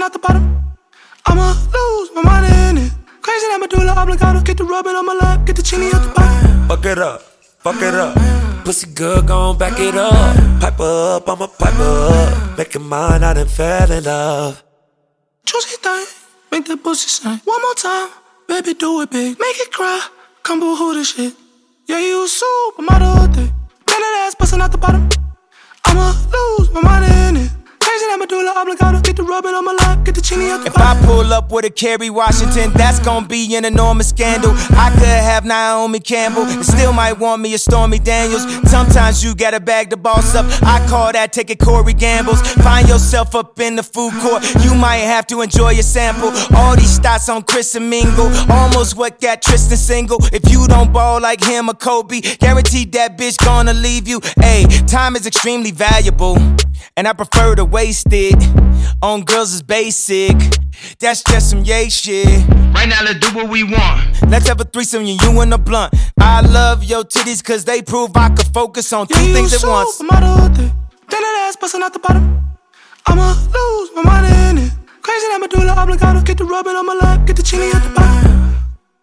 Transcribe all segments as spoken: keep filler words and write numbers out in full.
bustin' out the bottom. I'ma lose my mind in it. Crazy that medulla oblongata. Get the rubbing on my lap, get the chini out the bottom. Fuck it up, fuck it up. Pussy good, gon' back it up. Pipe up, I'ma pipe up. Make it mine, I done fell in love. Juicy thing, make that pussy sing. One more time, baby, do it big. Make it cry, come boo-hoo this shit. Yeah, you a supermodel thing. Then that ass bustin' out the bottom. I'ma lose my mind in it. Crazy that medulla oblongata. Get the rubbing on my lap, get the chini out the If bottom. I pull up with a Kerry Washington, that's gon' be an enormous scandal. I could have Naomi Campbell and still might want me a Stormy Daniels. Sometimes you gotta bag the boss up. I call that taking Corey Gambles. Find yourself up in the food court, you might have to enjoy your sample. All these stats on Chris and Mingle, almost what got Tristan single. If you don't ball like him or Kobe, guaranteed that bitch gonna leave you. Ayy, time is extremely valuable, and I prefer to waste it on girls is basic. That's just some yay shit. Right now, let's do what we want. Let's have a threesome, you, you and a blunt. I love your titties cause they prove I could focus on two yeah, things at once. Supermodel thing. Then that ass bustin' out the bottom. I'ma lose my mind in it. Crazy that medulla oblongata. Get the rubbing on my lap, get the chini out the bottom.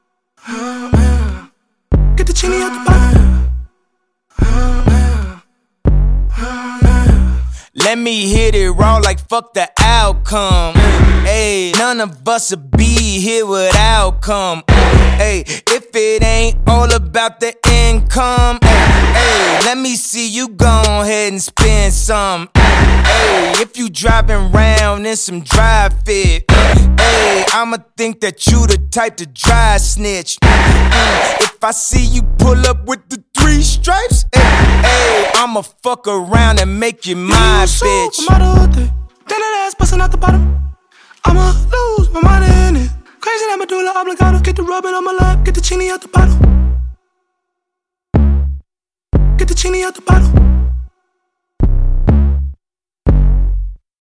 Get the chini out the bottom. Let me hit it raw like fuck the outcome. Ayy, none of us would be here without come. Ayy, if it ain't all about the income, ayy, let me see you go ahead and spend some. Ayy, if you driving round in some dry fit, ayy, I'ma think that you the type to dry snitch. Mm, if I see you pull up with the three stripes, ayy, ayy, I'ma fuck around and make you my bitch. Supermodel thing. Then that ass bustin' out the bottom. I'ma lose my mind in it. Crazy that medulla oblongata. Get the rubbing on my lap, get the chini out the bottle. Get the chini out the bottle.